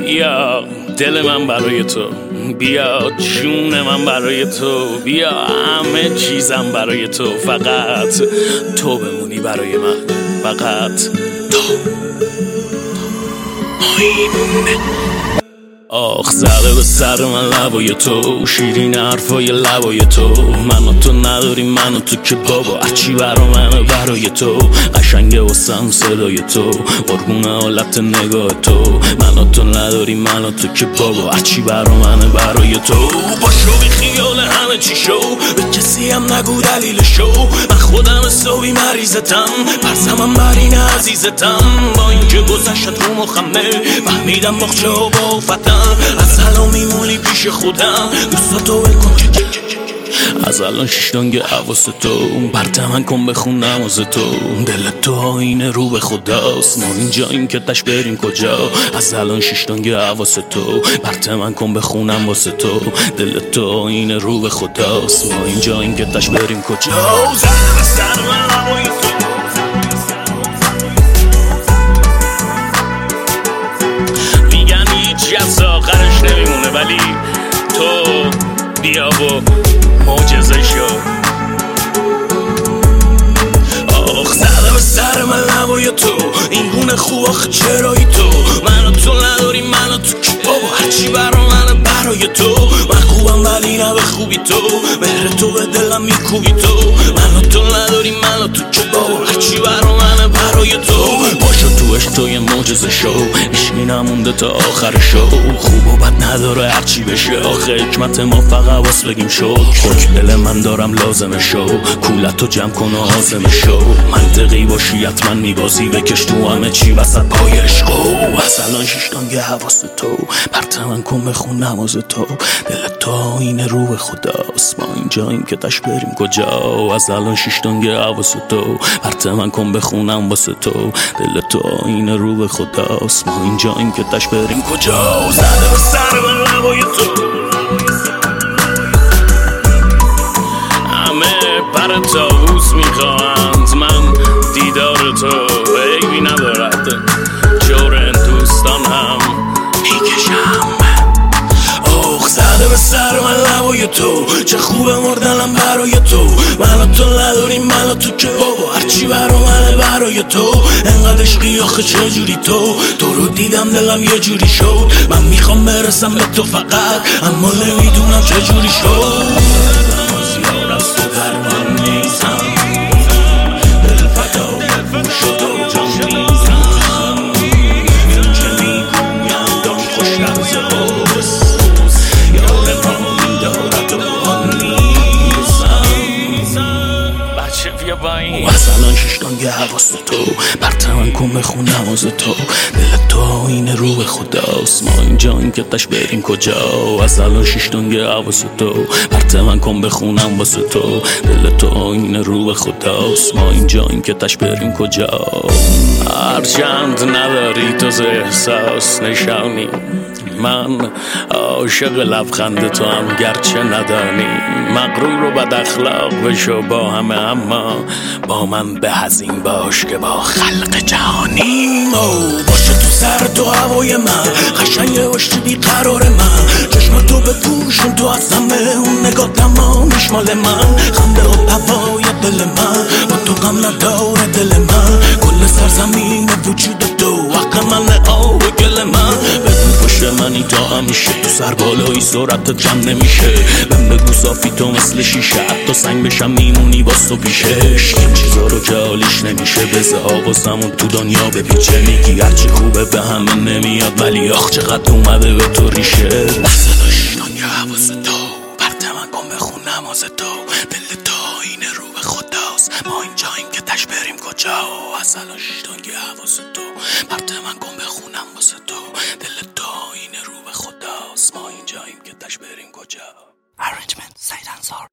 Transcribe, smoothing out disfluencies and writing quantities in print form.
بیا دل من برای تو، بیا جون من برای تو، بیا همه چیزم برای تو، فقط تو بمونی برای من، فقط تو. آخ زده به سر من لبای تو، شیرین حرفای لبای تو، من و تو نداریم من و تو که بابا هرچی برا منه برای تو، قشنگه واسم صدای تو، قربون حالت نگاه تو، من و تو نداریم من و تو که بابا هرچی برا منه برای تو. باشو بی خیال همه چی شو، به کسی هم نگو دلیل شو، من خودم حسابی مریضتم، پرسمم بر این عزیزتم، با اینکه گذشت رو مخمه فهمیدم مخچه و بافتم، از الان میمونی پیش خودم، دوستاتو ول کن از الان شیشتانگه حواس تو، برت من کن بخون نماز تو، دل تو آینه رو به خداست، ما اینجاییم که تش بریم کجا، از الان شیشتانگه حواس تو، برت من کن بخونم واسه تو، دل تو آینه رو به خداست، ما اینجاییم که تش بریم کجا. زده سر من هوای تو، میگن هیچی از آخرش نمیمونه، ولی تو بیا و معجزه شو. آخ زده به سر من لبای تو، این گونه خوب آخه چرایی تو، من و تو نداریم من و تو که بابا هرچی برا منه برای تو، من خوبم ولی نه به خوبی تو، مهر تو به دلم میکوبی تو، من و تو نداریم من و تو که بابا هرچی برا منه برای تو. باشو تو عشق تو یه معجزه شو، عشقی نمونده تا آخر شو، خوب و بد نداره هرچی بشه، آخه حکمت ما فقط واس بگیم شو، خاک دل من دارم لازمه شو، کولتو جمع کن و عازمه شو، منطقی باشی حتما میبازی، بکش تو همه چی وسط پای عشقو، از الان شیشتانگه حواس تو، برت من کن بخون نماز تو، دل تو آینه رو به خداست، ما اینجاییم که تش بریم کجا، از الان شیشتانگه حواس تو، برت من کن بخونم واسه تو، دل تو آینه رو به خداست، ما اینجاییم که تش بریم کجا. زده به سر من لبای تو، همه پر طاووس میخواهند، من دیدار تو عیبی ندارد، جور دوستان هم میکشم. آخ زده به سر من لبای تو، چه خوبه مردنم برای تو، من و تو نداریم من و تو که بابا هرچی برا منه برای تو، انقدر عشقی آخه چجوری تو رو دیدم دلم یه جوری شد، من میخوام برسم به تو فقط، اما نمیدونم چجوری شد، زیاد از تو درمان نیستم، دل فدا ببون شد و جان میزم، این که میگویم دام خوش لحظه هاست، یار ما میدارد و آن نیستم. بچه بیا با این از الان شیشتانگه حواس تو، برت من کن بخون نماز تو، دل تو آینه رو به خداست، ما اینجاییم که تش بریم کجا، از الان شیشتانگه حواس تو، برت من کن بخونم واسه تو، دل تو آینه رو به خداست، ما اینجاییم که تش بریم کجا. هرچند نداری تو احساس نشانی، من عاشق لبخند تو هم گرچه ندانی، مغرور و بد اخلاق بشو با همه، اما با من به هزین باش که با خلق جهانی. باشه تو سر تو هوای من، قشنگه باشی بیقرار من، چشم تو به پوشون تو از همه، اون نگاه تمامیش مال من، خنده و هوای دل من، با تو غم نداره دل من، کل سرزمین وجود تو حق من آب گل من، بدون پشت منی تا همیشه، تو سر بالایی سرعتت جمع نمیشه، من بگو صافی تو مثل شیشه، حتی سنگ بشم میمونی باز تو پیشش، این چیزا رو که حالیش نمیشه، بزه حواسمون تو دنیا بپیچه، میگی هرچی خوبه به همه نمیاد، ولی آخ چقدر اومده به تو ریشه، دست شیطانی حواس تو، برت من کن بخون نماز تو، دل تو آینه رو به خداست، ما اینجاییم که تش بریم کجا، از الان شیطانی حواس تو، برت من کن بخونم واسه تو، دل تو آینه رو به خداست، ما اینجاییم که تش بریم کجا. Arrangement سید انصار.